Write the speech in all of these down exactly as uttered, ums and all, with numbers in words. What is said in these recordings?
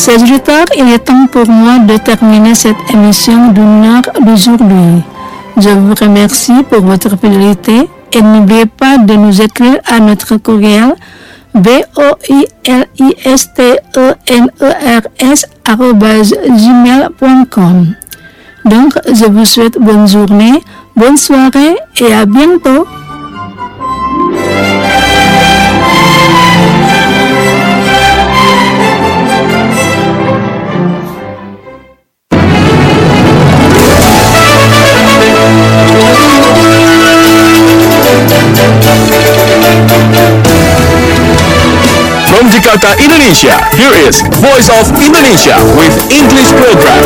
Chers auditeurs, il est temps pour moi de terminer cette émission d'une heure d'aujourd'hui. Je vous remercie pour votre fidélité et n'oubliez pas de nous écrire à notre courriel b o i l i s t e n e r s arobase gmail point com. Donc, je vous souhaite bonne journée, bonne soirée et à bientôt. From Jakarta, Indonesia, here is Voice of Indonesia with English program.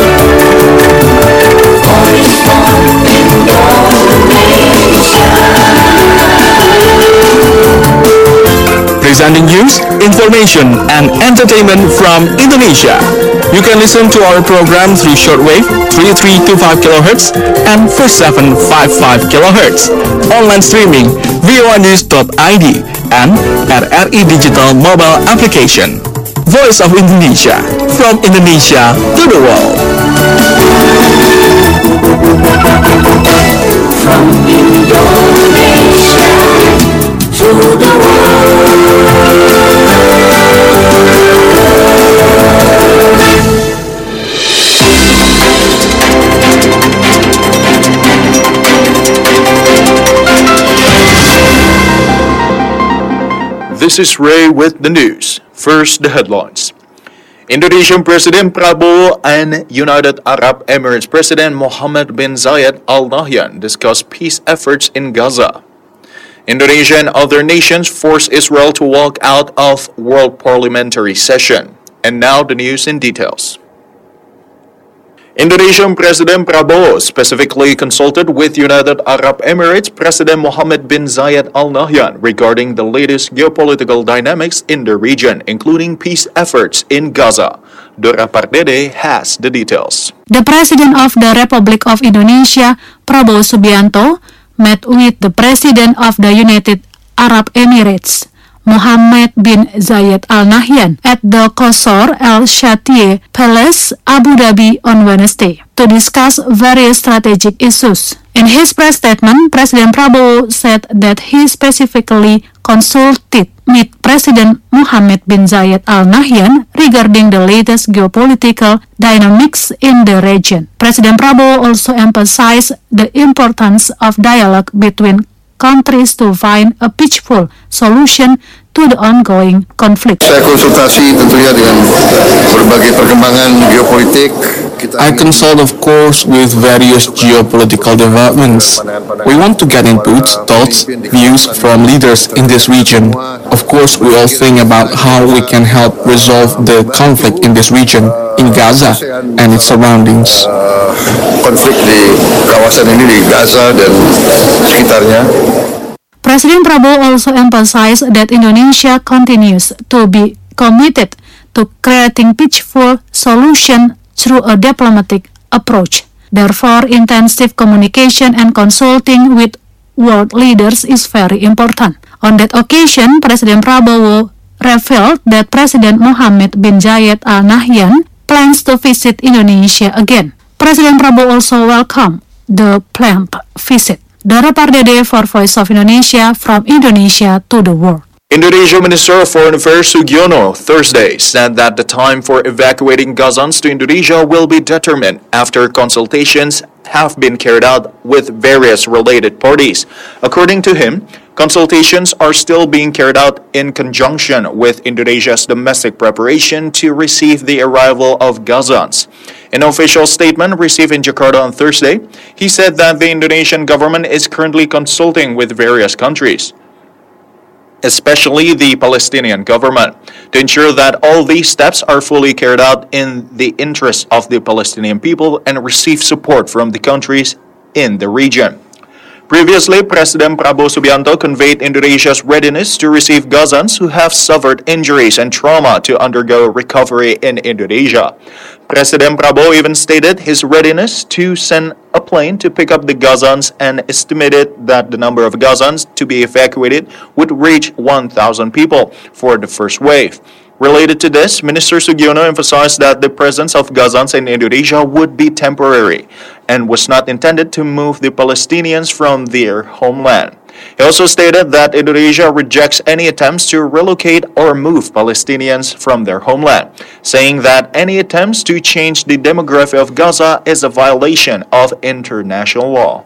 Voice of Indonesia. Presenting news, information, and entertainment from Indonesia. You can listen to our program through shortwave three three two five kilohertz and four seven five five kilohertz. Online streaming v o a news dot i d and at R I Digital mobile application. Voice of Indonesia, from Indonesia to the world. From Indonesia to the world. This is Ray with the news. First, the headlines. Indonesian President Prabowo and United Arab Emirates President Mohammed bin Zayed Al Nahyan discuss peace efforts in Gaza. Indonesia and other nations force Israel to walk out of World Parliamentary Session. And now the news in details. Indonesian President Prabowo specifically consulted with United Arab Emirates President Mohammed bin Zayed Al Nahyan regarding the latest geopolitical dynamics in the region, including peace efforts in Gaza. Dora Pardede has the details. The President of the Republic of Indonesia, Prabowo Subianto, met with the President of the United Arab Emirates, Mohammed bin Zayed Al Nahyan, at the Qasr Al Shatieh Palace, Abu Dhabi on Wednesday to discuss various strategic issues. In his press statement, President Prabowo said that he specifically consulted with President Mohammed bin Zayed Al Nahyan regarding the latest geopolitical dynamics in the region. President Prabowo also emphasized the importance of dialogue between countries to find a peaceful solution to the ongoing conflict. Saya konsultasi tentunya dengan berbagai perkembangan geopolitik. I consult, of course, with various geopolitical developments. We want to get input, thoughts, views from leaders in this region. Of course, we all think about how we can help resolve the conflict in this region, in Gaza and its surroundings. Konflik di kawasan ini di Gaza dan sekitarnya. President Prabowo also emphasized that Indonesia continues to be committed to creating peaceful solution through a diplomatic approach. Therefore, intensive communication and consulting with world leaders is very important. On that occasion, President Prabowo revealed that President Mohammed bin Zayed Al Nahyan plans to visit Indonesia again. President Prabowo also welcomed the planned visit. Dora Pardede for Voice of Indonesia, from Indonesia to the world. Indonesia Minister of Foreign Affairs Sugiono Thursday said that the time for evacuating Gazans to Indonesia will be determined after consultations have been carried out with various related parties. According to him, consultations are still being carried out in conjunction with Indonesia's domestic preparation to receive the arrival of Gazans. In an official statement received in Jakarta on Thursday, he said that the Indonesian government is currently consulting with various countries, especially the Palestinian government, to ensure that all these steps are fully carried out in the interest of the Palestinian people and receive support from the countries in the region. Previously, President Prabowo Subianto conveyed Indonesia's readiness to receive Gazans who have suffered injuries and trauma to undergo recovery in Indonesia. President Prabowo even stated his readiness to send a plane to pick up the Gazans and estimated that the number of Gazans to be evacuated would reach one thousand people for the first wave. Related to this, Minister Sugiono emphasized that the presence of Gazans in Indonesia would be temporary and was not intended to move the Palestinians from their homeland. He also stated that Indonesia rejects any attempts to relocate or move Palestinians from their homeland, saying that any attempts to change the demography of Gaza is a violation of international law.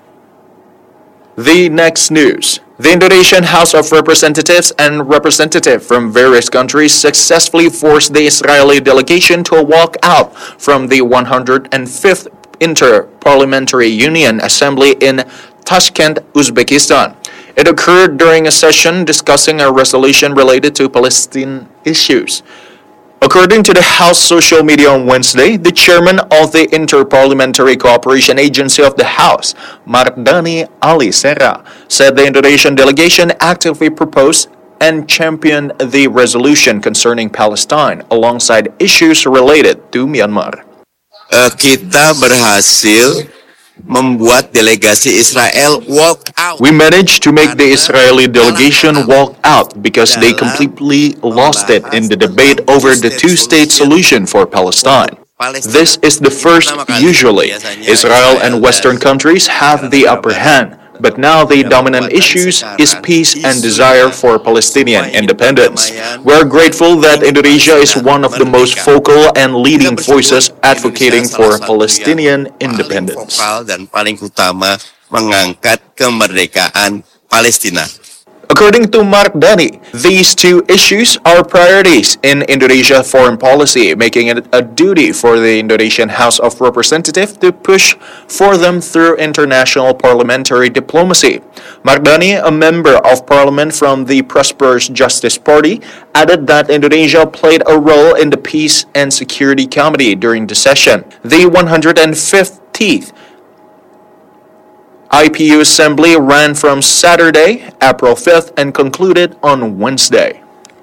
The next news. The Indonesian House of Representatives and representatives from various countries successfully forced the Israeli delegation to walk out from the one hundred fifth Inter-Parliamentary Union Assembly in Tashkent, Uzbekistan. It occurred during a session discussing a resolution related to Palestine issues. According to the House social media on Wednesday, the chairman of the Inter-Parliamentary Cooperation Agency of the House, Mardani Ali Sera, said the Indonesian delegation actively proposed and championed the resolution concerning Palestine alongside issues related to Myanmar. Uh, kita berhasil membuat delegasi Israel walk out. We managed to make the Israeli delegation walk out because they completely lost it in the debate over the two-state solution for Palestine. This is the first. Usually, Israel and Western countries have the upper hand, but now the dominant issues is peace and desire for Palestinian independence. We are grateful that Indonesia is one of the most vocal and leading voices advocating for Palestinian independence. Dan paling utama mengangkat kemerdekaan Palestina. According to Mardani, these two issues are priorities in Indonesia foreign policy, making it a duty for the Indonesian House of Representatives to push for them through international parliamentary diplomacy. Mardani, a member of parliament from the Prosperous Justice Party, added that Indonesia played a role in the Peace and Security Committee during the session. The one hundred fiftieth I P U Assembly ran from Saturday, April fifth, and concluded on Wednesday.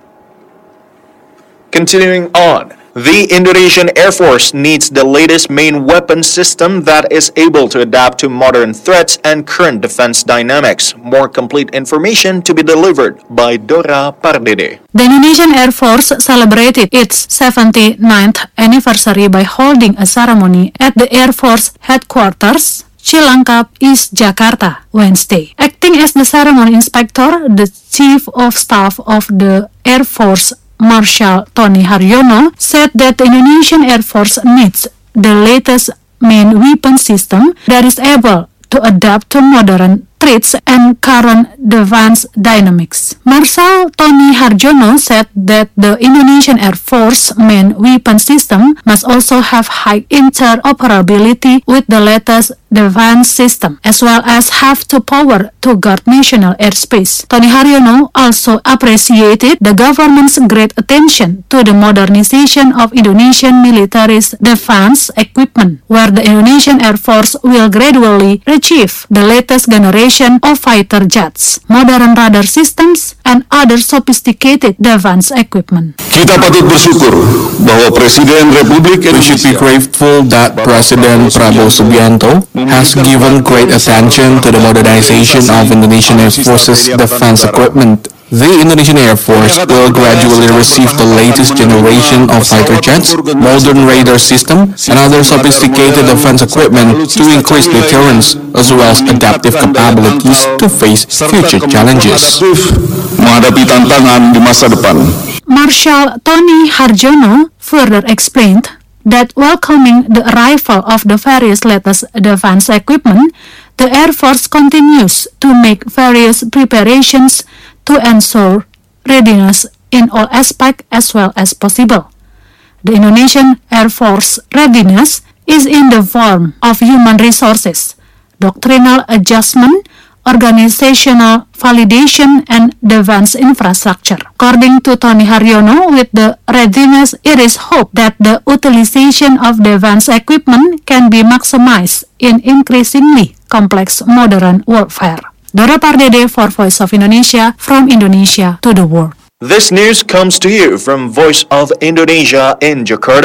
Continuing on, the Indonesian Air Force needs the latest main weapon system that is able to adapt to modern threats and current defense dynamics. More complete information to be delivered by Dora Pardede. The Indonesian Air Force celebrated its seventy-ninth anniversary by holding a ceremony at the Air Force headquarters, Cilangkap, East Jakarta, Wednesday. Acting as the ceremony inspector, the Chief of Staff of the Air Force, Marshal Tony Haryono, said that the Indonesian Air Force needs the latest main weapon system that is able to adapt to modern threats and current defense dynamics. Marshal Tony Haryono said that the Indonesian Air Force main weapon system must also have high interoperability with the latest defense system, as well as have the power to guard national airspace. Tony Haryono also appreciated the government's great attention to the modernization of Indonesian military's defense equipment, where the Indonesian Air Force will gradually achieve the latest generation of fighter jets, modern radar systems, and other sophisticated defense equipment. Kita patut bersyukur bahwa Presiden Republik Indonesia. We should be grateful that President Prabowo Subianto has given great attention to the modernization of Indonesian Air Force's defense equipment. The Indonesian Air Force will gradually receive the latest generation of fighter jets, modern radar system, and other sophisticated defense equipment to increase deterrence as well as adaptive capabilities to face future challenges. Menghadapi tantangan di masa depan. Marshal Tony Haryono further explained that welcoming the arrival of the various latest defense equipment, the Air Force continues to make various preparations to ensure readiness in all aspects as well as possible. The Indonesian Air Force readiness is in the form of human resources, doctrinal adjustment, organizational validation, and defense infrastructure. According to Tony Haryono, with the readiness, it is hoped that the utilization of defense equipment can be maximized in increasingly complex modern warfare. Dora Pardede for Voice of Indonesia, from Indonesia to the world. This news comes to you from Voice of Indonesia in Jakarta.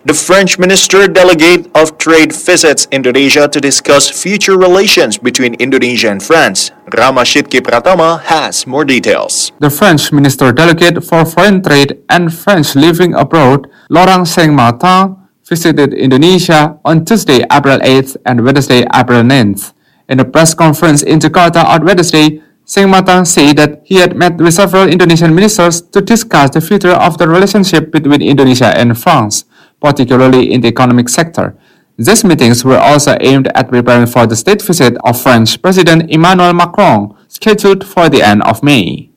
The French Minister Delegate of Trade visits Indonesia to discuss future relations between Indonesia and France. Ramashidki Pratama has more details. The French Minister Delegate for Foreign Trade and French living abroad, Laurent Saint-Martin, visited Indonesia on Tuesday, April eighth and Wednesday, April ninth. In a press conference in Jakarta on Wednesday, Saint-Martin said that he had met with several Indonesian ministers to discuss the future of the relationship between Indonesia and France, particularly in the economic sector. These meetings were also aimed at preparing for the state visit of French President Emmanuel Macron, scheduled for the end of May.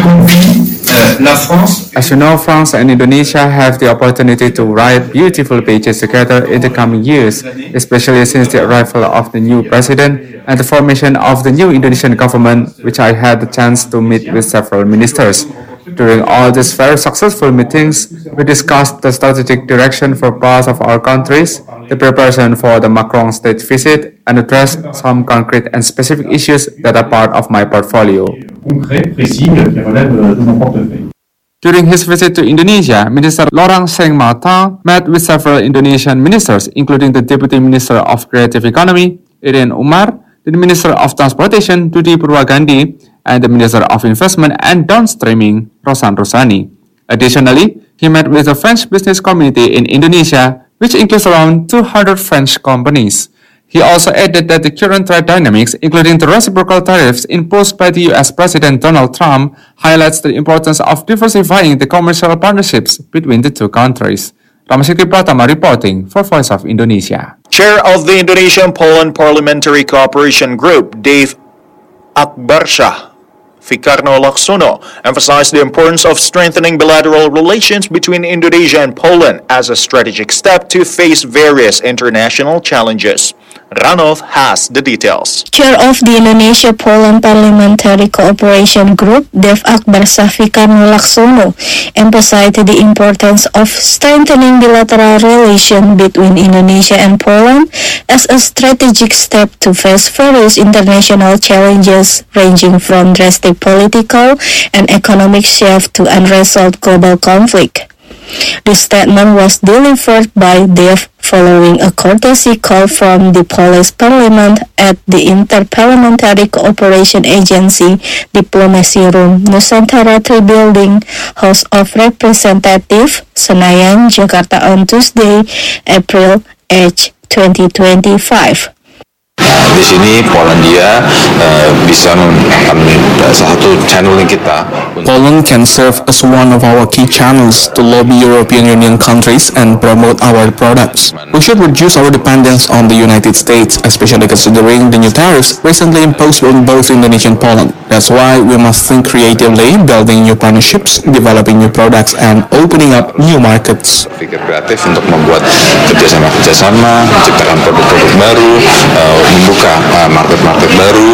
As you know, France and Indonesia have the opportunity to write beautiful pages together in the coming years, especially since the arrival of the new president and the formation of the new Indonesian government, which I had the chance to meet with several ministers. During all these very successful meetings, we discussed the strategic direction for both of our countries, the preparation for the Macron state visit, and addressed some concrete and specific issues that are part of my portfolio. During his visit to Indonesia, Minister Laurent Saint-Martin met with several Indonesian ministers, including the Deputy Minister of Creative Economy, Irene Umar, the Minister of Transportation, Dudi Purwagandi, and the Minister of Investment and Downstreaming, Rosan Rosani. Additionally, he met with the French business community in Indonesia, which includes around two hundred French companies. He also added that the current trade dynamics, including the reciprocal tariffs imposed by the U S President Donald Trump, highlights the importance of diversifying the commercial partnerships between the two countries. Ramashidki Pratama reporting for Voice of Indonesia. Chair of the Indonesian-Poland Parliamentary Cooperation Group, Dave Akbarsyah Fikarno Laksono, emphasized the importance of strengthening bilateral relations between Indonesia and Poland as a strategic step to face various international challenges. Ranov has the details. Chair of the Indonesia-Poland Parliamentary Cooperation Group, Dave Akbarsyah Fikarno Laksono, emphasized the importance of strengthening bilateral relations between Indonesia and Poland as a strategic step to face various international challenges ranging from drastic political and economic shift to unresolved global conflict. The statement was delivered by Dave following a courtesy call from the Polish Parliament at the Inter-Parliamentary Cooperation Agency Diplomacy Room, Nusantara three Building, House of Representatives, Senayan, Jakarta on Tuesday, April eighth, twenty twenty-five. Di sini Polandia uh, bisa menjadi salah satu channeling kita. Poland can serve as one of our key channels to lobby European Union countries and promote our products. We should reduce our dependence on the United States, especially considering the new tariffs recently imposed on both Indonesia and Poland. That's why we must think creatively, building new partnerships, developing new products, and opening up new markets. Berpikir kreatif untuk membuat kerjasama-kerjasama, menciptakan produk-produk baru, uh, membuka uh, market-market baru.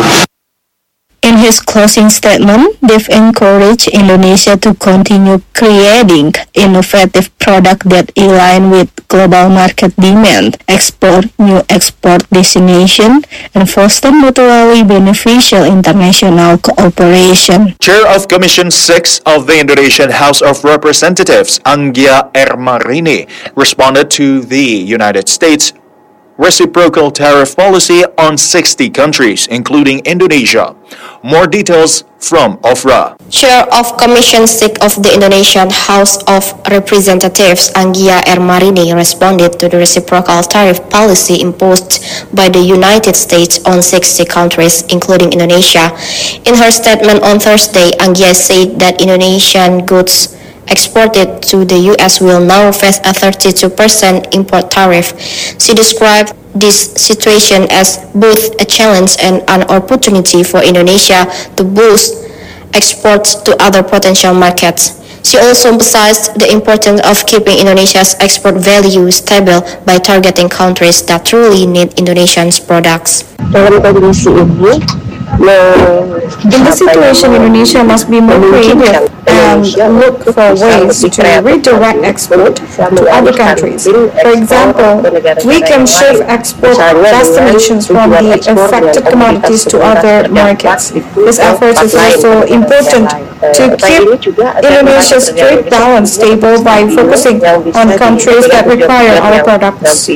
In his closing statement, Dave encouraged Indonesia to continue creating innovative products that align with global market demand, explore new export destinations, and foster mutually beneficial international cooperation. Chair of Commission six of the Indonesian House of Representatives, Anggia Ermarini, responded to the United States reciprocal tariff policy on sixty countries, including Indonesia. More details from Ofra. Chair of Commission six of the Indonesian House of Representatives, Anggia Ermarini, responded to the reciprocal tariff policy imposed by the United States on sixty countries, including Indonesia. In her statement on Thursday, Anggia said that Indonesian goods exported to the U S will now face a thirty-two percent import tariff. She described this situation as both a challenge and an opportunity for Indonesia to boost exports to other potential markets. She also emphasized the importance of keeping Indonesia's export value stable by targeting countries that truly need Indonesia's products. Dalam kondisi ini, In this situation, Indonesia must be more creative and look for ways to redirect export to other countries. For example, we can shift export destinations from the affected commodities to other markets. This effort is also important to keep Indonesia's trade balance stable by focusing on countries that require our products.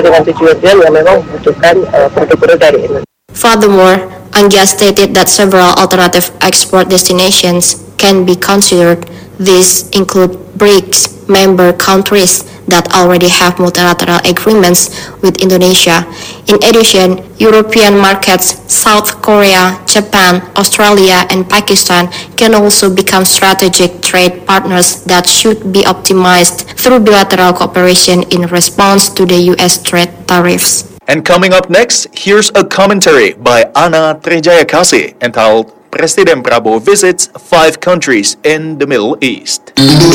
Furthermore, Anggia stated that several alternative export destinations can be considered. These include BRICS member countries that already have multilateral agreements with Indonesia. In addition, European markets, South Korea, Japan, Australia, and Pakistan can also become strategic trade partners that should be optimized through bilateral cooperation in response to the U S trade tariffs. And coming up next, here's a commentary by Ana Trejayakasi entitled Presiden Prabowo Visits Five Countries in the Middle East.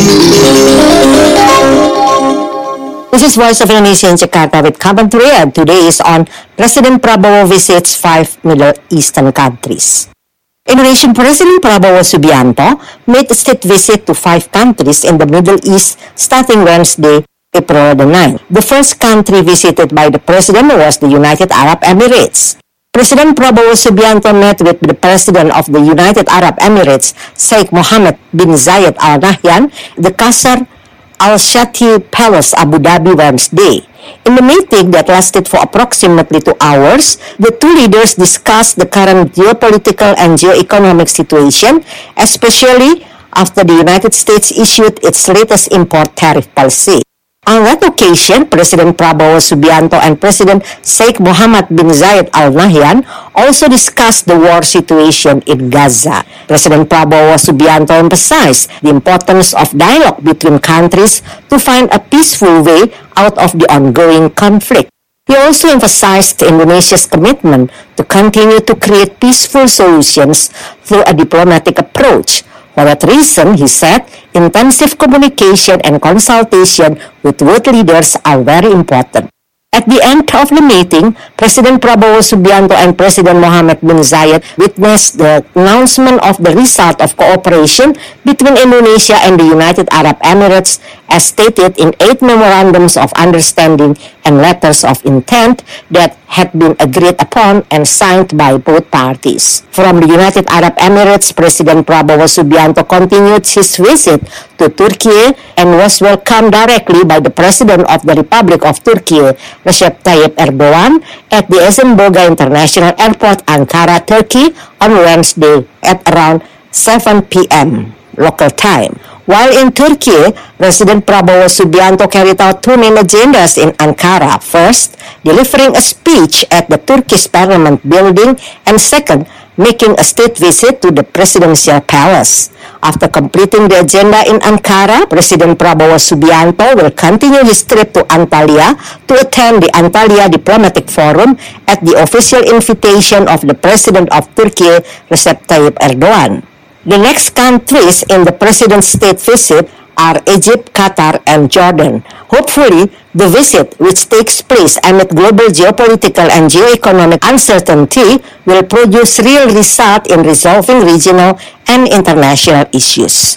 This is Voice of Indonesia in Jakarta with commentary, and today is on President Prabowo visits five Middle Eastern countries. Indonesian President Prabowo Subianto made a state visit to five countries in the Middle East starting Wednesday, April the ninth. The first country visited by the president was the United Arab Emirates. President Prabowo Subianto met with the President of the United Arab Emirates, Sheikh Mohammed bin Zayed Al Nahyan, the Qasr Al Shati Palace, Abu Dhabi, Wednesday. In the meeting that lasted for approximately two hours, the two leaders discussed the current geopolitical and geo-economic situation, especially after the United States issued its latest import tariff policy. On that occasion, President Prabowo Subianto and President Sheikh Mohammed bin Zayed Al Nahyan also discussed the war situation in Gaza. President Prabowo Subianto emphasized the importance of dialogue between countries to find a peaceful way out of the ongoing conflict. He also emphasized Indonesia's commitment to continue to create peaceful solutions through a diplomatic approach. For that reason, he said, intensive communication and consultation with world leaders are very important. At the end of the meeting, President Prabowo Subianto and President Mohammed bin Zayed witnessed the announcement of the result of cooperation between Indonesia and the United Arab Emirates as stated in eight memorandums of understanding and letters of intent that had been agreed upon and signed by both parties. From the United Arab Emirates, President Prabowo Subianto continued his visit to Turkey and was welcomed directly by the President of the Republic of Turkey, Recep Tayyip Erdogan, at the Esenboga International Airport, Ankara, Turkey, on Wednesday at around seven p.m. local time. While in Turkey, President Prabowo Subianto carried out two main agendas in Ankara. First, delivering a speech at the Turkish Parliament building, and second, making a state visit to the presidential palace. After completing the agenda in Ankara, President Prabowo Subianto will continue his trip to Antalya to attend the Antalya Diplomatic Forum at the official invitation of the President of Turkey, Recep Tayyip Erdogan. The next countries in the president's state visit are Egypt, Qatar, and Jordan. Hopefully, the visit, which takes place amid global geopolitical and geo-economic uncertainty, will produce real result in resolving regional and international issues.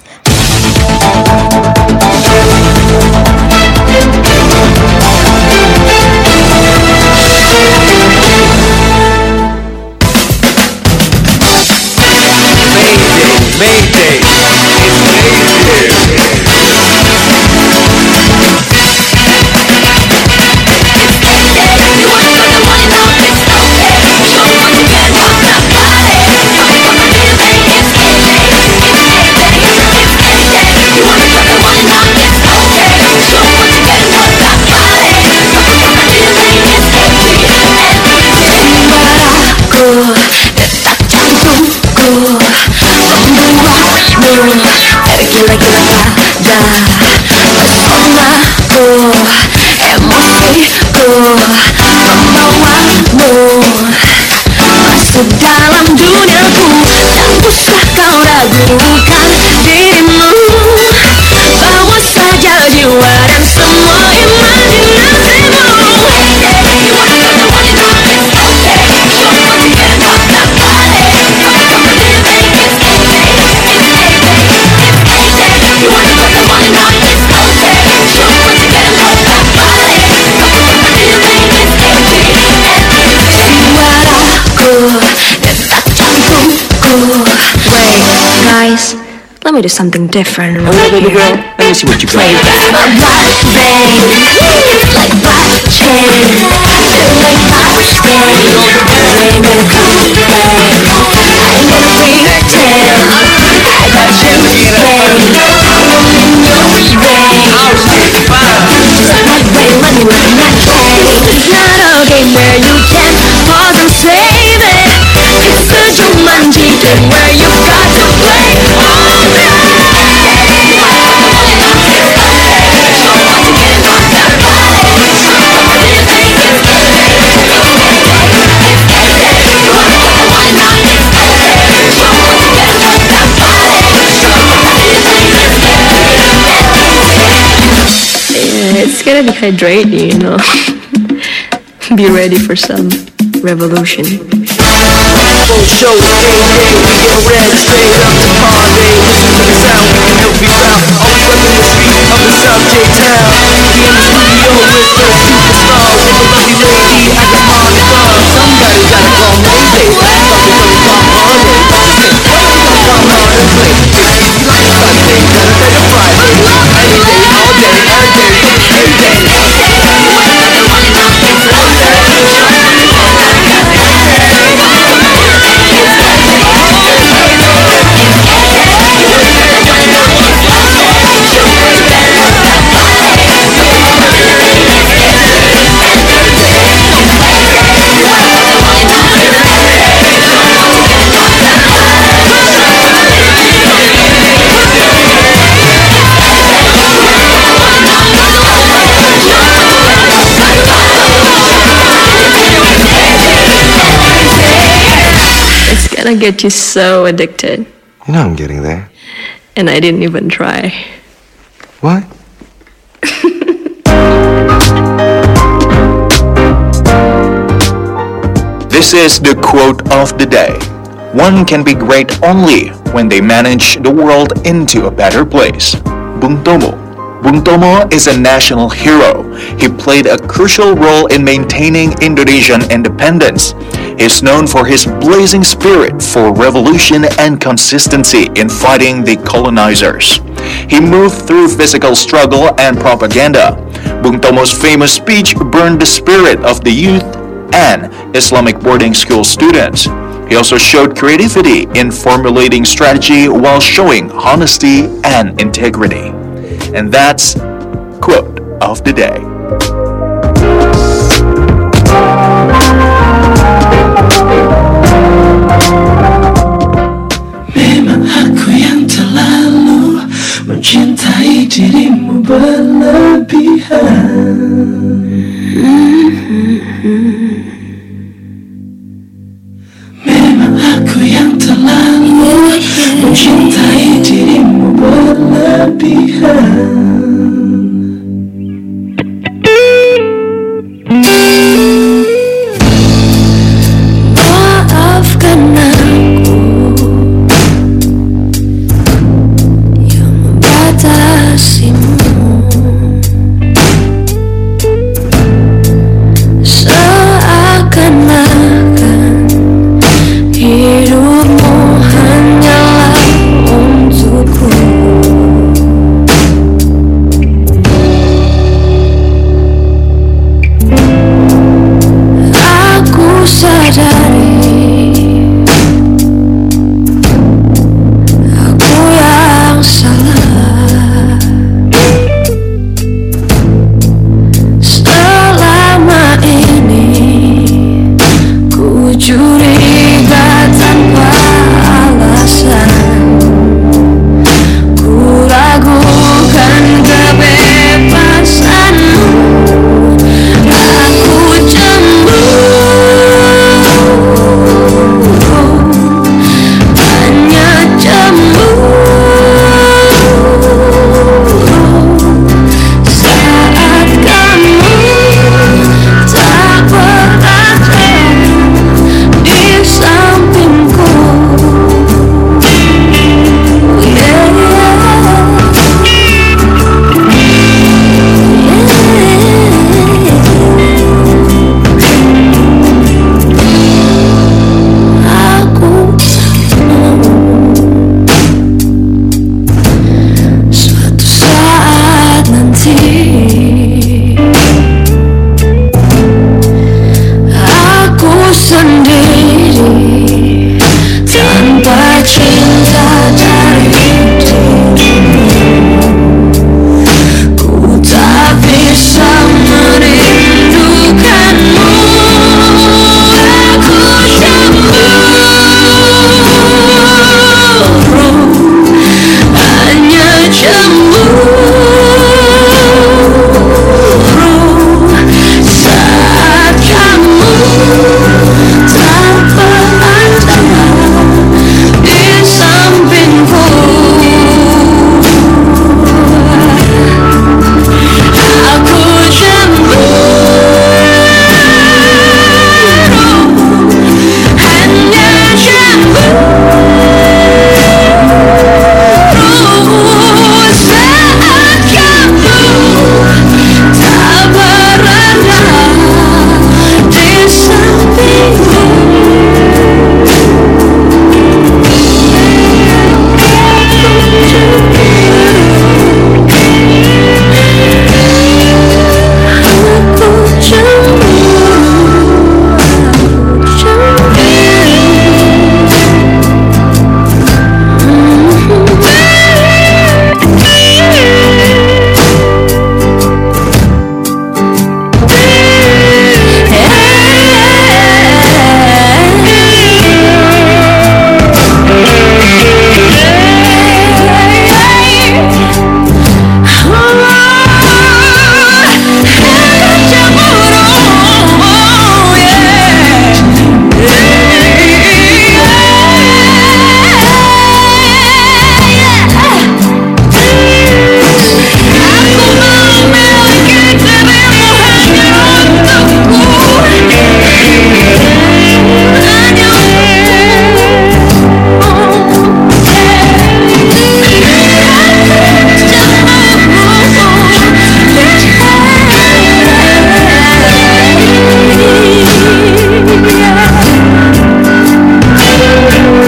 Mayday! It's Mayday! Gila-gila pada pesonaku, emosiku, membawamu masuk dalam duniaku. Tak usah kau ragukan dirimu, bawa saja jiwa dan semua imajinasimu. You wanna go, you wanna go, it's okay. Don't want to get about that body. we do something different. Oh yeah, baby girl, let me see what you got. Play back. My black vein, it's like black chain. Feel like black stain. Rain will come rain. I know we pretend. I got you Spain. I'm in your rain. Just my way, let me run my game. It's not a game where you can pause and save it. It's a Jumanji game where you got to play all day. It's gonna dehydrate you, you know. Be ready for some revolution. Full show, game day, we get ready straight up to party. Listen to the sound, we can help you out. Always repping the street of the South J Town. We in the studio with the superstar, with the lovely lady, I got Monica. Somebody gotta call Mayday, thought we gonna call Monday. Listen, what we gonna call Monday? Play, you like Sunday, Thursday to Friday, any day, all day, every day, every day. Gonna get you so addicted. You know I'm getting there. And I didn't even try. What? This is the quote of the day. One can be great only when they manage the world into a better place. Bung Tomo. Bung Tomo is a national hero. He played a crucial role in maintaining Indonesian independence. He is known for his blazing spirit for revolution and consistency in fighting the colonizers. He moved through physical struggle and propaganda. Bung Tomo's famous speech burned the spirit of the youth and Islamic boarding school students. He also showed creativity in formulating strategy while showing honesty and integrity. And that's quote of the day. Memang aku yang terlalu mencintai dirimu berlebihan. Memang aku yang terlalu mencintai dirimu berlebihan. Maafkan aku yang membatasimu. Seakan-akan hidupmu hanyalah untukku.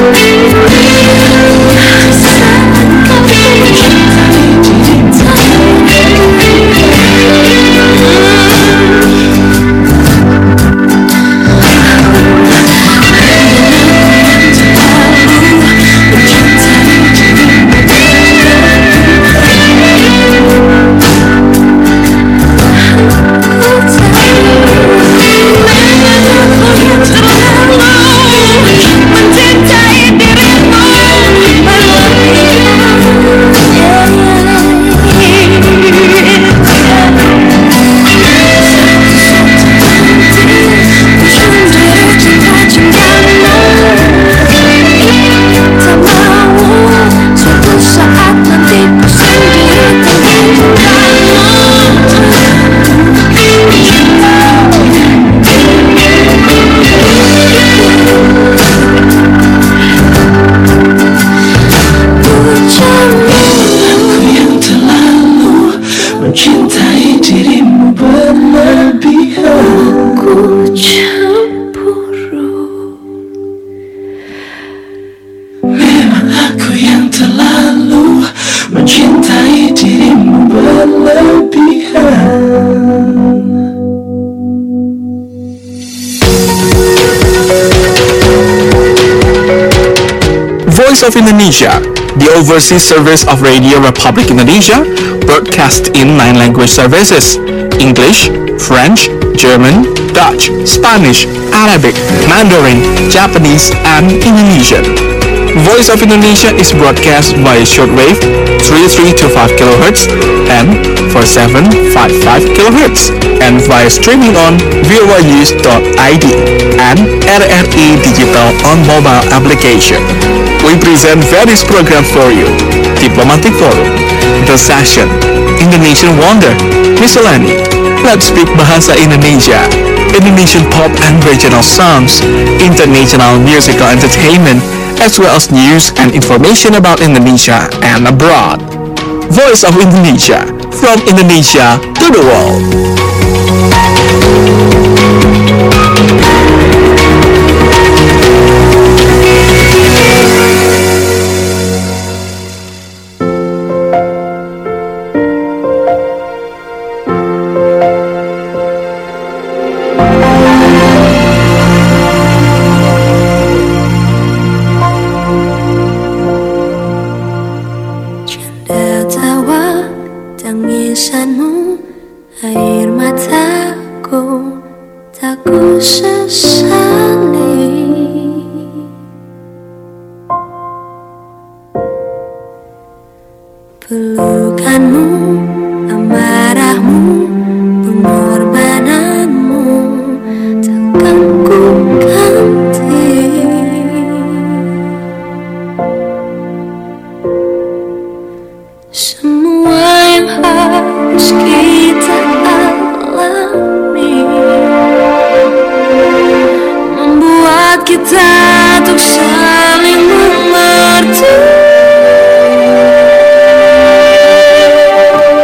Voice of Indonesia, the overseas service of Radio Republic Indonesia, broadcast in nine language services: English, French, German, Dutch, Spanish, Arabic, Mandarin, Japanese, and Indonesian. Voice of Indonesia is broadcast via shortwave thirty-three point two five kilohertz and forty-seven point five five kilohertz, and via streaming on v o y news dot i d and R R I Digital on mobile application. We present various programs for you: Diplomatic Forum, The Session, Indonesian Wonder, Miscellany, Let's Speak Bahasa Indonesia, Indonesian Pop and Regional Songs, International Musical Entertainment, as well as news and information about Indonesia and abroad. Voice of Indonesia, from Indonesia to the world. Tangisanmu, air mataku, tak ku sesali. Pelukanmu, amarahmu, pengorbananmu, takkan ku ganti. Semua yang harus kita alami membuat kita untuk saling mengerti.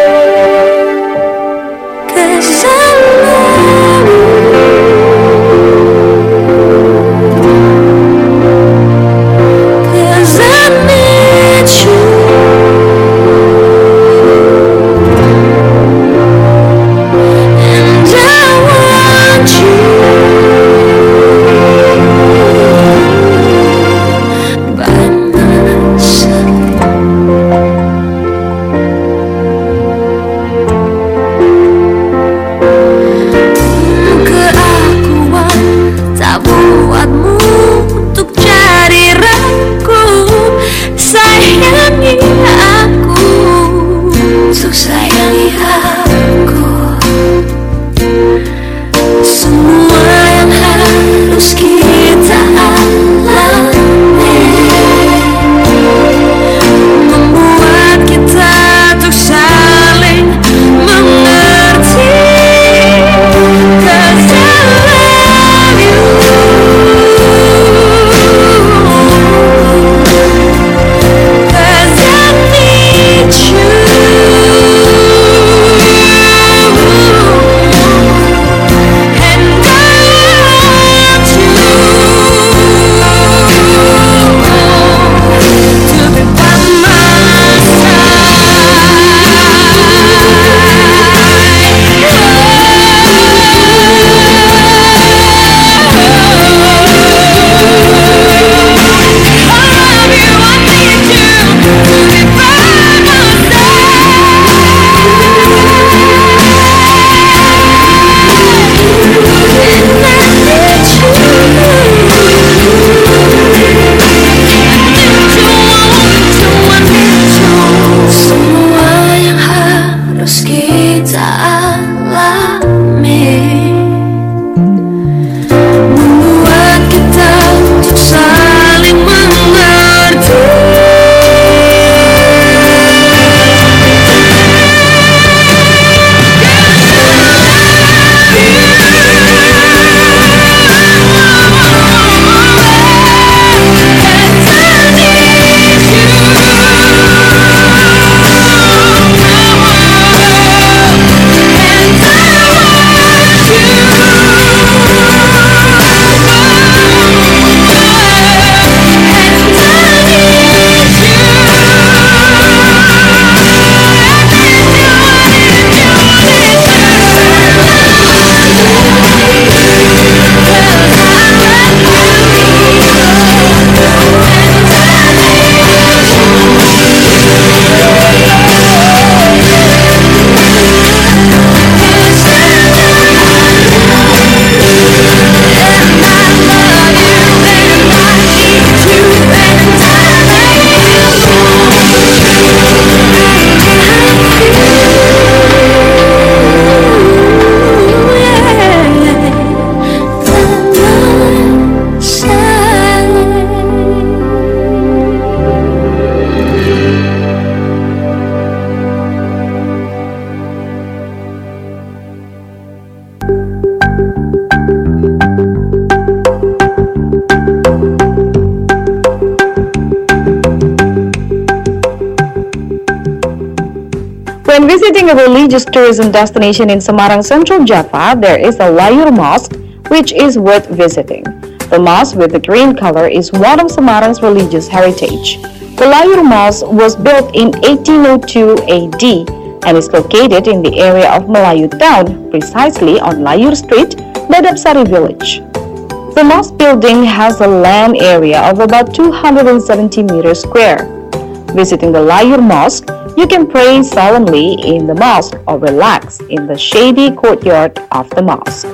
When visiting a religious tourism destination in Semarang, Central Java, there is a Layur Mosque, which is worth visiting. The mosque with the green color is one of Semarang's religious heritage. The Layur Mosque was built in eighteen oh two A D and is located in the area of Melayu Town, precisely on Layur Street, Dadapsari village. The mosque building has a land area of about two hundred seventy meters square. Visiting the Layur Mosque, you can pray solemnly in the mosque or relax in the shady courtyard of the mosque.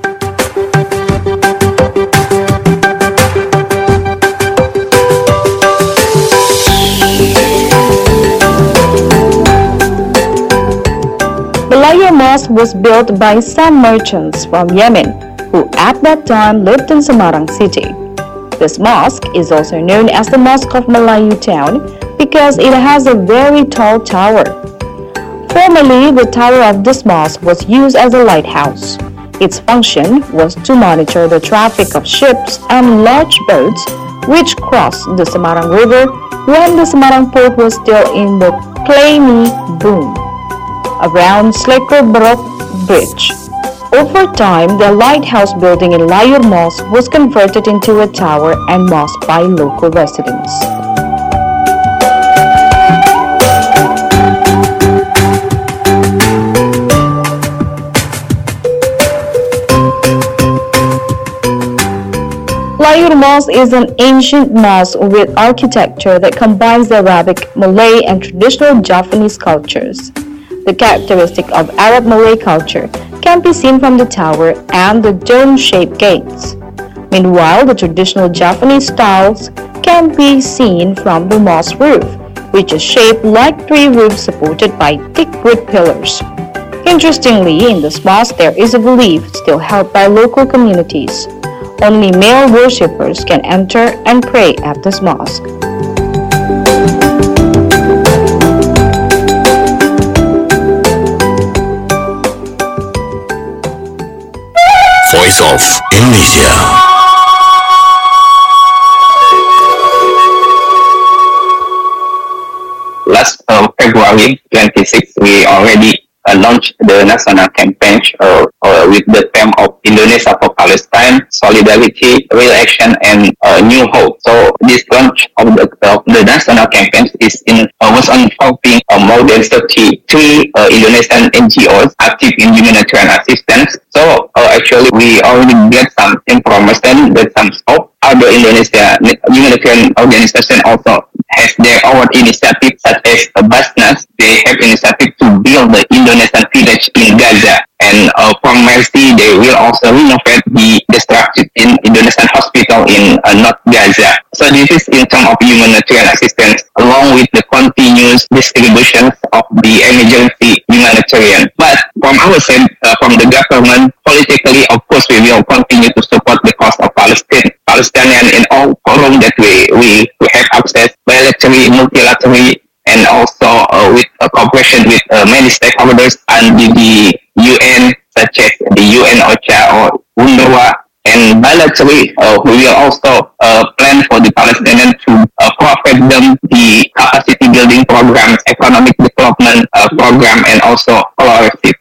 The Layur Mosque was built by some merchants from Yemen who at that time lived in Semarang city. This mosque is also known as the Mosque of Melayu Town because it has a very tall tower. Formerly, the tower of this mosque was used as a lighthouse. Its function was to monitor the traffic of ships and large boats which crossed the Semarang River when the Semarang port was still in the clayey boom around Sleker Baroque Bridge. Over time, the lighthouse building in Layur Mosque was converted into a tower and mosque by local residents. Layur Mosque is an ancient mosque with architecture that combines the Arabic, Malay, and traditional Javanese cultures. The characteristic of Arab-Malay culture can be seen from the tower and the dome-shaped gates. Meanwhile, the traditional Javanese styles can be seen from the mosque roof, which is shaped like three roofs supported by thick wood pillars. Interestingly, in this mosque there is a belief still held by local communities. Only male worshippers can enter and pray at this mosque. Voice of Indonesia. Last um, February twenty-sixth, we already uh, launched the national campaign uh, uh, with the theme of Indonesia for Palestine, Solidarity, Real Action, and uh, New Hope. So this launch of the, of the national campaign is in uh, was involving uh, more than thirty-three uh, Indonesian N G Os active in humanitarian assistance. So uh, actually, we already get some information that some of other Indonesia humanitarian organizations also has their own initiative, such as uh, Basnas. They have initiative to build the Indonesian village in Gaza. And uh, from Mercy, they will also renovate the destructed in Indonesian hospital in uh, North Gaza. So this is in terms of humanitarian assistance, along with the continuous distribution of the emergency humanitarian. But from our side, uh, from the government, politically, of course, we will continue to support the cause of Palestine, Palestinian in all forums that we, we, we have access, bilaterally, multilaterally, and also uh, with uh, cooperation with uh, many stakeholders and the, the U N, such as the U N OCHA or UNRWA, and bilaterally uh, we will also uh, plan for the Palestinians to uh, provide them the capacity building programs, economic development uh, program, and also scholarship.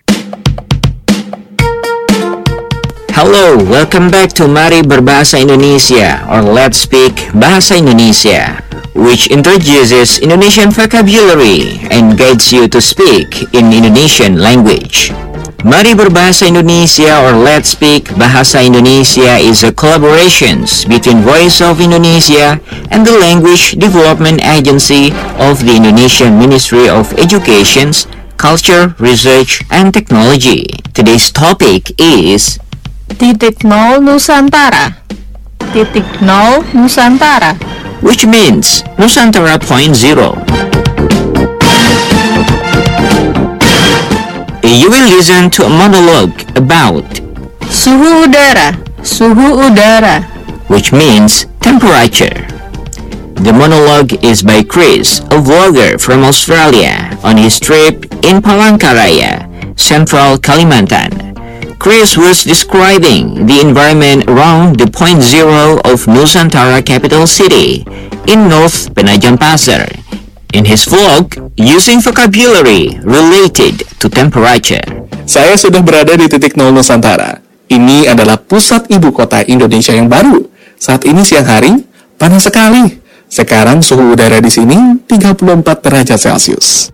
Hello, welcome back to Mari Berbahasa Indonesia, or Let's Speak Bahasa Indonesia, which introduces Indonesian vocabulary and guides you to speak in Indonesian language. Mari Berbahasa Indonesia, or Let's Speak Bahasa Indonesia, is a collaboration between Voice of Indonesia and the Language Development Agency of the Indonesian Ministry of Education, Culture, Research, and Technology. Today's topic is Titik Nol Nusantara. Titik Nol Nusantara, which means Nusantara Point Zero. You will listen to a monologue about Suhu Udara, Suhu Udara, which means temperature. The monologue is by Chris, a vlogger from Australia, on his trip in Palangkaraya, Central Kalimantan. Chris was describing the environment around the point zero of Nusantara capital city in North Penajam Pasir in his vlog using vocabulary related to temperature. Saya sudah berada di titik nol Nusantara. Ini adalah pusat ibu kota Indonesia yang baru. Saat ini siang hari, panas sekali. Sekarang suhu udara di sini tiga puluh empat derajat Celcius.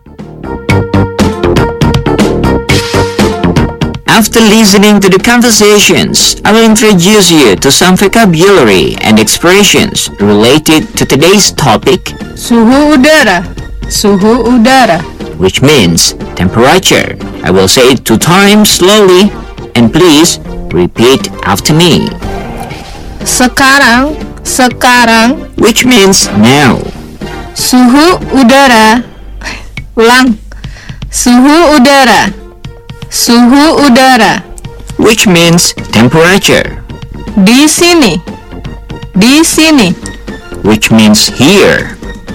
After listening to the conversations, I will introduce you to some vocabulary and expressions related to today's topic, Suhu udara. Suhu udara. which means temperature. I will say it two times slowly, and please repeat after me, Sekarang, sekarang, which means now. suhu udara. Ulang. Suhu udara. Suhu udara. Which means temperature, Di sini. Di sini. which means here.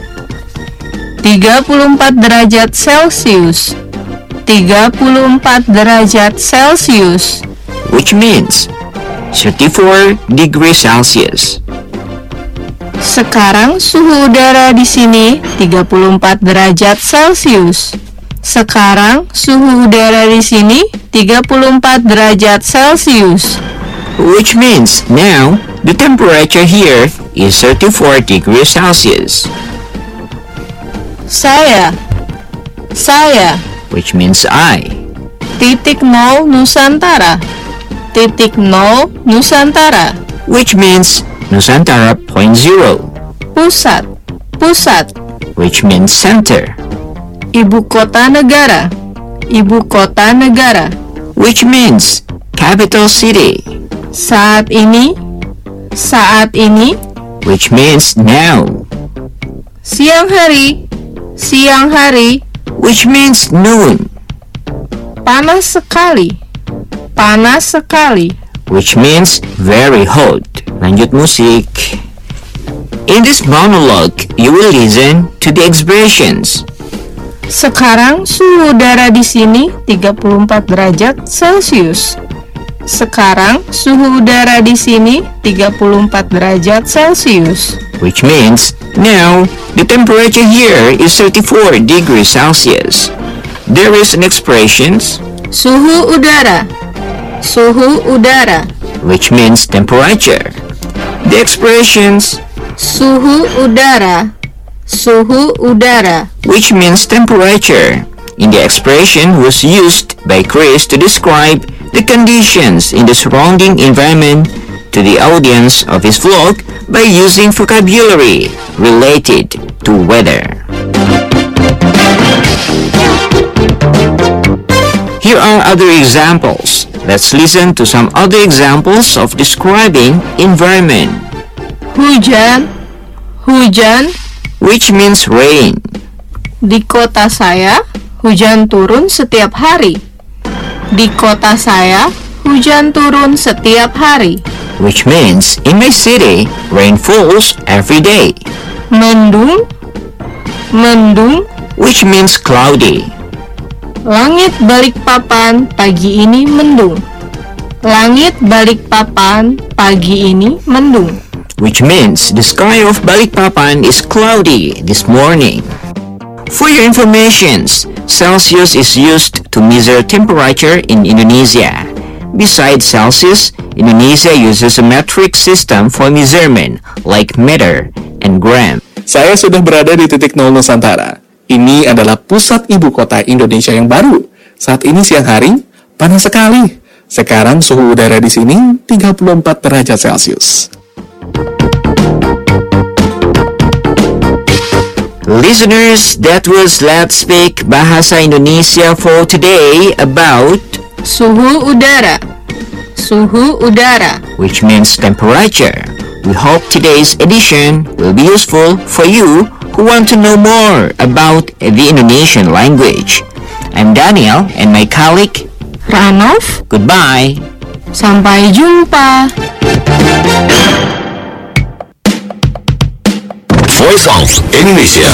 tiga puluh empat derajat Celcius. tiga puluh empat derajat Celcius. Which means thirty-four degrees Celsius. Sekarang suhu udara di sini tiga puluh empat derajat Celcius. Sekarang suhu udara di sini tiga puluh empat derajat Celcius. Which means now the temperature here is thirty-four degrees Celsius. Saya. Saya. Which means I. Titik nol Nusantara. Titik nol Nusantara. Which means Nusantara point zero. Pusat. Pusat. Which means center. Ibu kota negara. Ibu kota negara. Which means capital city. Saat ini. Saat ini. Which means now. Siang hari. Siang hari. Which means noon. Panas sekali. Panas sekali. Which means very hot. Lanjut musik. In this monologue, you will listen to the expressions. Sekarang suhu udara di sini tiga puluh empat derajat Celcius. Sekarang suhu udara di sini tiga puluh empat derajat Celcius. Which means now the temperature here is thirty-four degrees Celsius. There is an expressions Suhu udara. Suhu udara. which means temperature. The expressions Suhu udara. Suhu udara. which means temperature. In the expression was used by Chris to describe the conditions in the surrounding environment to the audience of his vlog by using vocabulary related to weather. Here are other examples. Let's listen to some other examples of describing environment. Hujan. Hujan. Which means rain. Di kota saya, hujan turun setiap hari. Di kota saya, hujan turun setiap hari. Which means in my city, rain falls every day. Mendung. Mendung. Which means cloudy. Langit Balikpapan pagi ini mendung. Langit Balikpapan pagi ini mendung. Which means the sky of Balikpapan is cloudy this morning. For your information, Celsius is used to measure temperature in Indonesia. Besides Celsius, Indonesia uses a metric system for measurement like meter and gram. Saya sudah berada di titik nol Nusantara. Ini adalah pusat ibu kota Indonesia yang baru. Saat ini siang hari, panas sekali. Sekarang suhu udara di sini tiga puluh empat derajat Celcius. Listeners, that was Let's Speak Bahasa Indonesia for today about Suhu udara. Suhu udara. which means temperature. We hope today's edition will be useful for you who want to know more about the Indonesian language. I'm Daniel and my colleague Ranov. Goodbye. Sampai jumpa. Voice of Indonesia.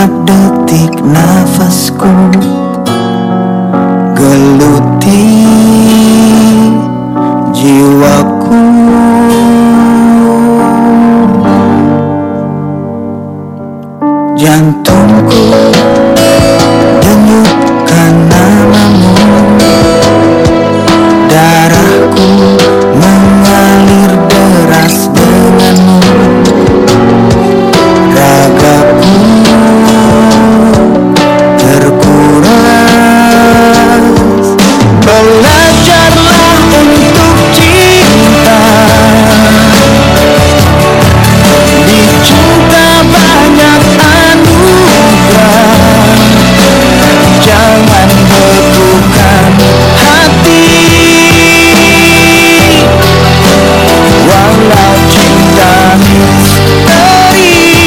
setiap detik nafasku, geluti jiwaku. Jantungku denyutkan namamu, darahku mengalir deras denganmu, ragaku terkuras. Belajarlah untuk cinta, dicinta banyak anugerah. Jangan bekukan hati, walau cinta misteri.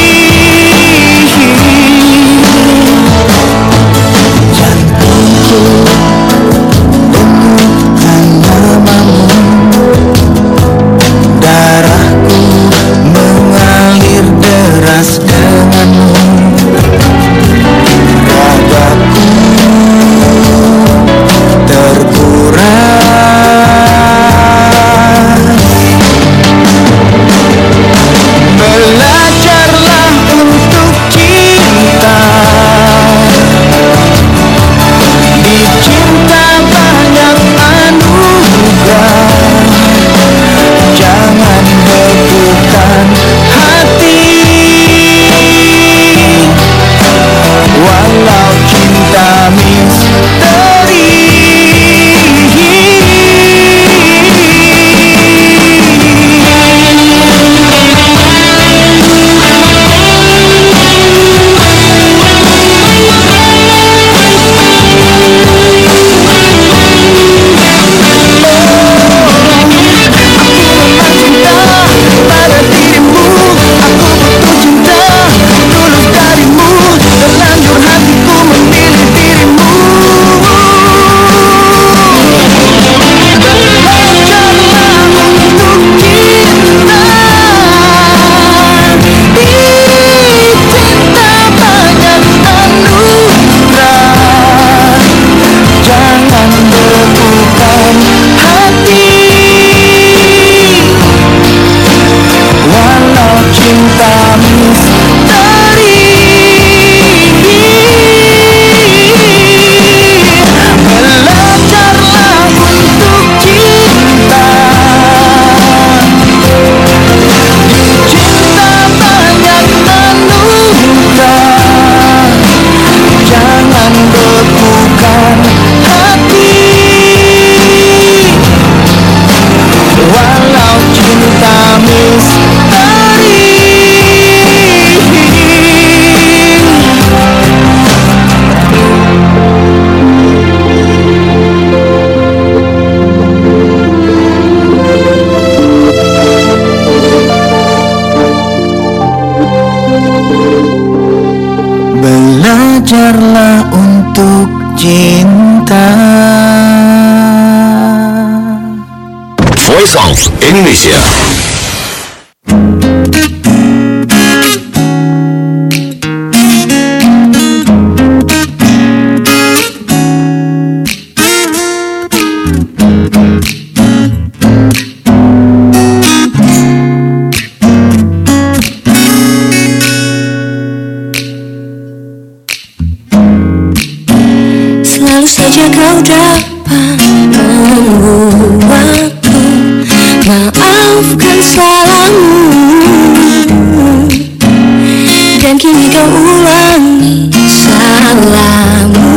Jantungku denyutkan namamu, darahku mengalir deras denganmu, ragaku terkuras. Belajarlah untuk cinta, dicinta banyak anugerah. Jangan bekukan hati, walau cinta misteri. Pada dirimu, aku butuh cinta tulus darimu, terlanjur hatiku memilih dirimu. Belajarlah untuk cinta, dicinta banyak anugerah. Jangan bekukan hati, walau cinta misteri. Belajarlah untuk cinta, dicinta banyak anugerah. Jangan bekukan hati, walau cinta misteri. Belajarlah untuk cinta. Voice of Indonesia. Selalu saja kau dapat membuatku maafkan salahmu, dan kini kau ulangi salahmu.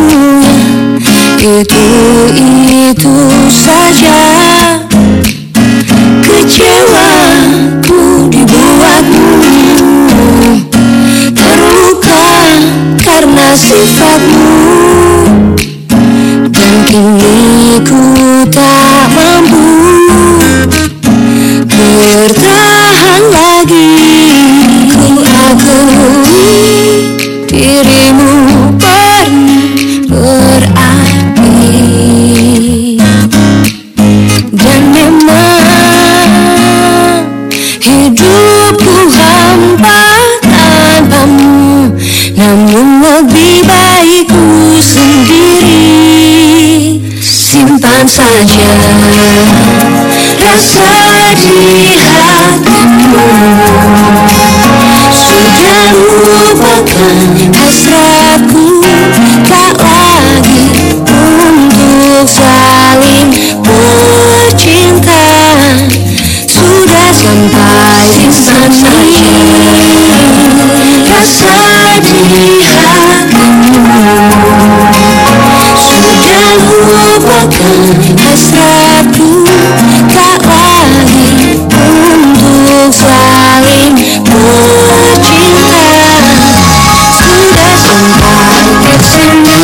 Itu-itu saja kecewaku dibuatmu, terluka karena sifatmu. Dan kini ku tak mampu bertahan lagi. Ku akui dirimu pernah berarti, dan memang hidupku hampa tanpamu. Namun yang lebih baik ku sendiri. Simpan saja rasa di hatimu, sudah lupakan hasratku, tak lagi untuk saling bercinta. Sudah sampai di sini rasa di hatimu, sudah lupakan hasratku, tak lagi untuk saling bercinta. Sudah sampai di sini.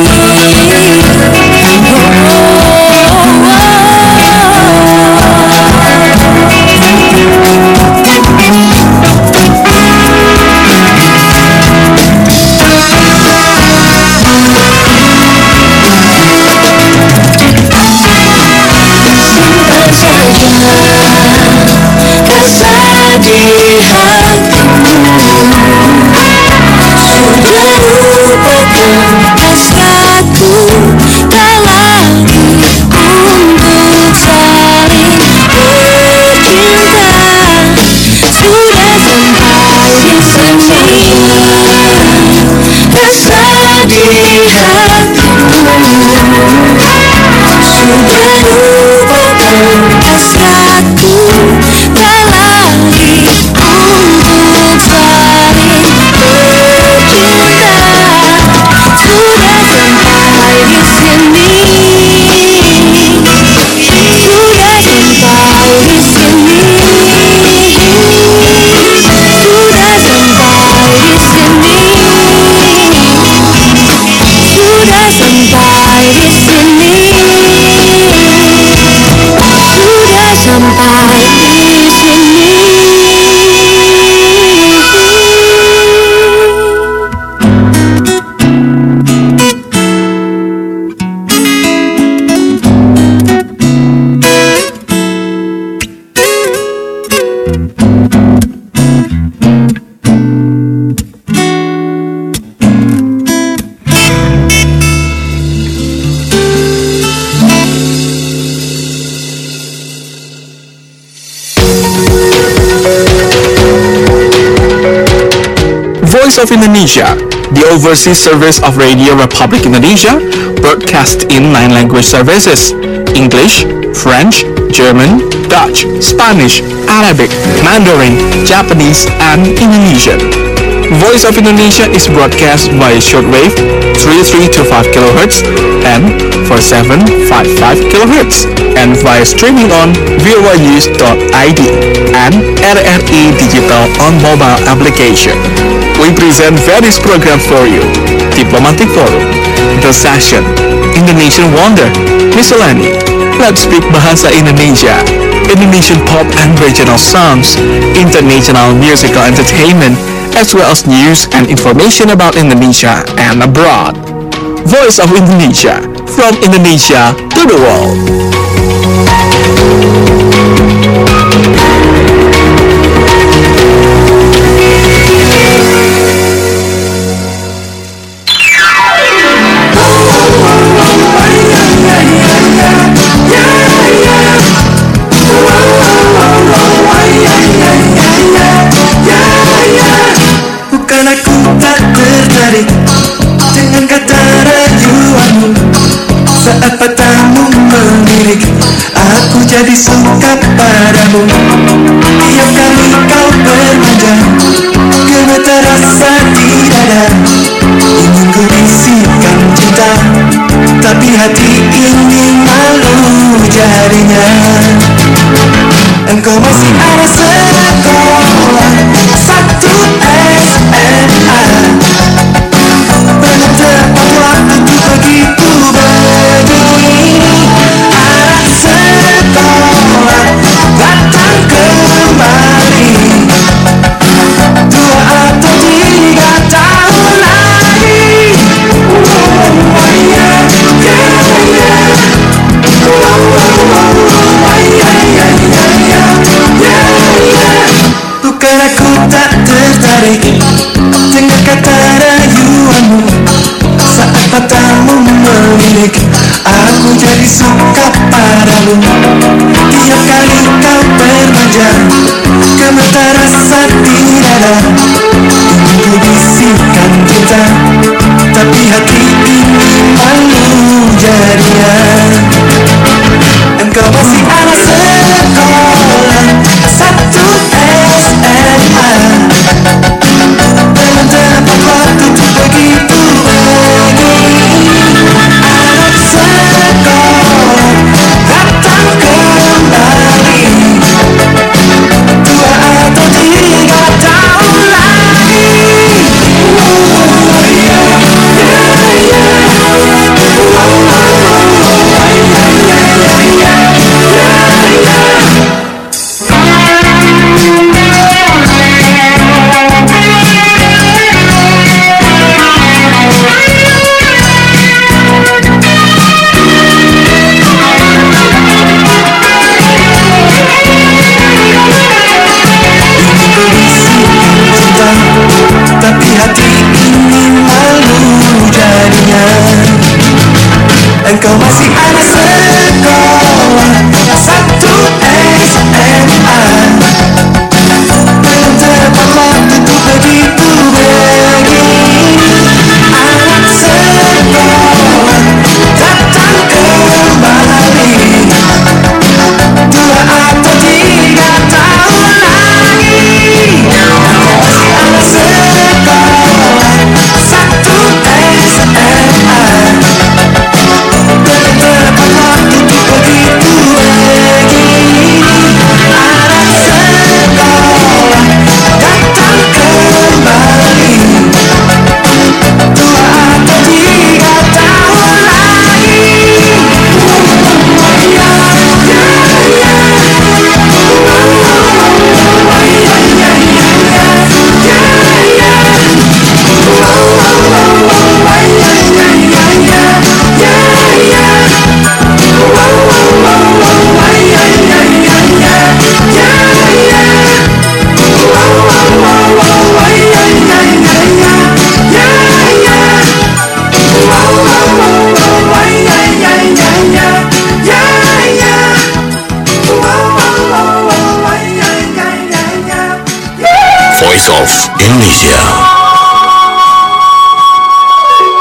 Voice of Indonesia, the overseas service of Radio Republic Indonesia, broadcast in nine language services: English, French, German, Dutch, Spanish, Arabic, Mandarin, Japanese, and Indonesian. Voice of Indonesia is broadcast via shortwave thirty-three to five kilohertz and forty-seven to fifty-five kilohertz, and via streaming on v o y news dot i d and R R I Digital on mobile application. We present various programs for you: Diplomatic Forum, The Session, Indonesian Wonder, Miscellany, Let's Speak Bahasa Indonesia, Indonesian pop and regional songs, international musical entertainment, as well as news and information about Indonesia and abroad. Voice of Indonesia, from Indonesia to the world. Bukan aku tak tertarik dengan kata rayuanmu, saat matamu melirik, aku jadi suka padamu. Tiap kali kau bermanja, gemetar rasa di dada, ingin ku bisikan cinta, tapi hati ini malu jadinya. Engkau masih ada sekolah satu S M A, belum tepat waktu ku begitu begini. Anak sekolah datang kembali, dua atau tiga tahun lagi. Oh yeah, yeah, yeah. Oh, oh, oh, oh, yeah, yeah, yeah, yeah. of Indonesia.